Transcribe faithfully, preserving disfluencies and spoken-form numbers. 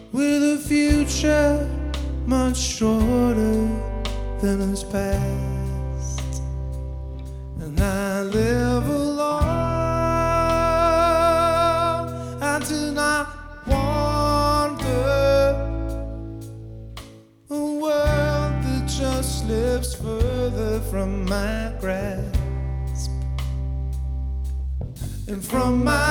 with a future much shorter than his past. And I live alone. I do not wander a world that just slips further from my grasp and from my